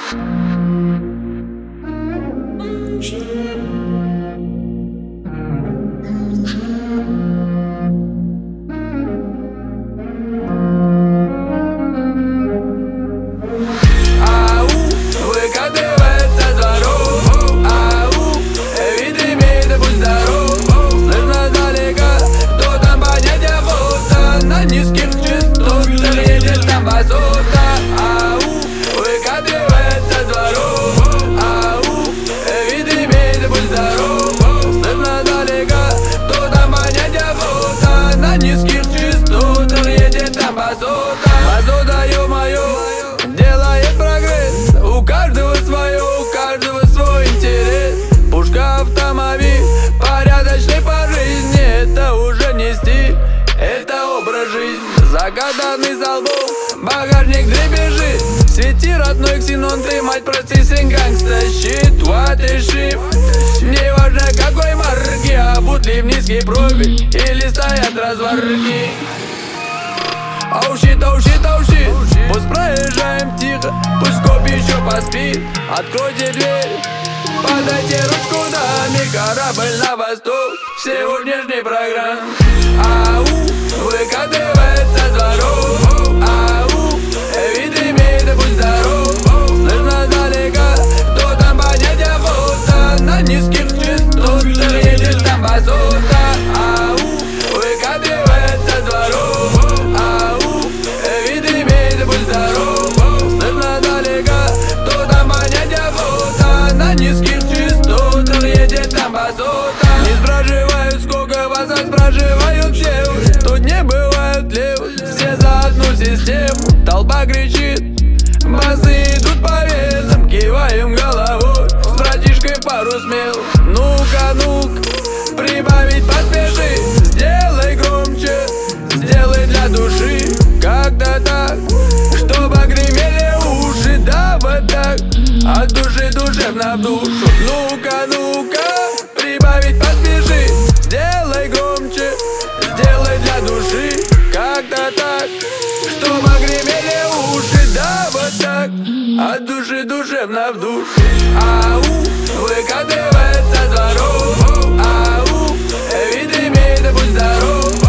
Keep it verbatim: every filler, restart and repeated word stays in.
Базута, ё-моё, делает прогресс. У каждого свое, у каждого свой интерес. Пушка, автомобиль, порядочный по жизни. Это уже не стиль, это образ жизни. Загаданный залбом, багажник дребезжит. Свети, родной ксенон, ты, мать, прости, сын гангста. Щит, what is shit. Не важно какой марки, обут ли в низкий профиль или стоят разварки. Оу щит, оу щит, оу щит. Пусть проезжаем тихо, пусть коп еще поспит. Откройте дверь, подайте ручку даме. Корабль на восток сегодняшней программы. Ау, выкатывается дворов. Ау, вид имеет, будь здоров. Слышно далеко, кто там поднять охота. На низких частотах едет там базота. Ау, выкатывается дворов. Не спрашивают, сколько вас, а спрашивают все. Тут не бывают левых, все за одну систему. Толпа кричит, басы идут по венам. Киваем головой, с братишкой пару смел. Ну-ка, ну-ка, прибавить поспеши. Сделай громче, сделай для души. Как-то так, чтобы гремели уши. Да вот так, от души душевно в душу. Ну-ка, ну-ка, прибавить поспеши. Сделай громче, сделай для души. Как-то так, чтобы гремели уши. Да вот так, от души душевно в душу. Ау, выкатывается дворов. Ау, вид имеет, будь здоров.